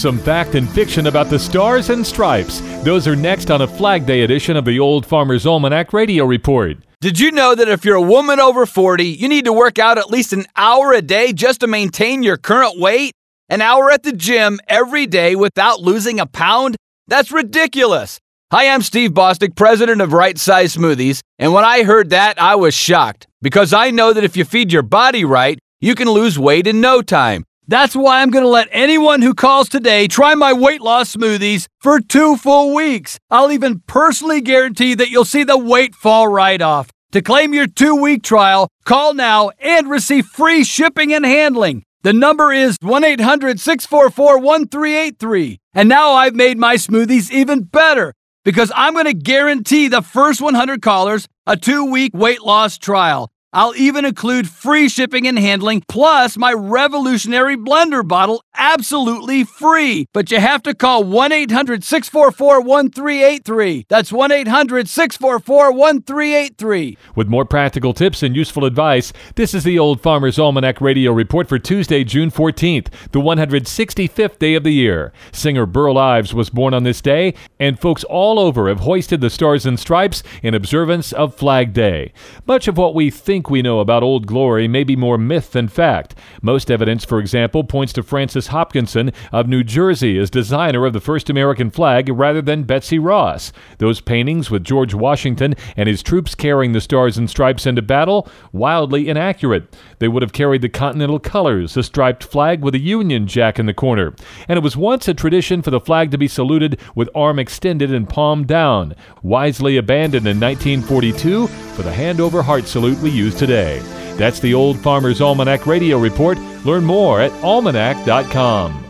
Some fact and fiction about the Stars and Stripes. Those are next on a Flag Day edition of the Old Farmer's Almanac Radio Report. Did you know that if you're a woman over 40, you need to work out at least an hour a day just to maintain your current weight? An hour at the gym every day without losing a pound? That's ridiculous. Hi, I'm Steve Bostic, president of Right Size Smoothies, and when I heard that, I was shocked because I know that if you feed your body right, you can lose weight in no time. That's why I'm going to let anyone who calls today try my weight loss smoothies for 2 full weeks. I'll even personally guarantee that you'll see the weight fall right off. To claim your 2-week trial, call now and receive free shipping and handling. The number is 1-800-644-1383. And now I've made my smoothies even better because I'm going to guarantee the first 100 callers a 2-week weight loss trial. I'll even include free shipping and handling, plus my revolutionary blender bottle absolutely free. But you have to call 1-800-644-1383. That's 1-800-644-1383. With more practical tips and useful advice, this is the Old Farmer's Almanac Radio Report for Tuesday, June 14th, the 165th day of the year. Singer Burl Ives was born on this day, and folks all over have hoisted the Stars and Stripes in observance of Flag Day. Much of what we think we know about Old Glory may be more myth than fact. Most evidence, for example, points to Francis Hopkinson of New Jersey as designer of the first American flag rather than Betsy Ross. Those paintings with George Washington and his troops carrying the Stars and Stripes into battle, wildly inaccurate. They would have carried the Continental colors, a striped flag with a Union Jack in the corner. And it was once a tradition for the flag to be saluted with arm extended and palm down, wisely abandoned in 1942 for the hand-over-heart salute we use today. That's the Old Farmer's Almanac Radio Report. Learn more at almanac.com.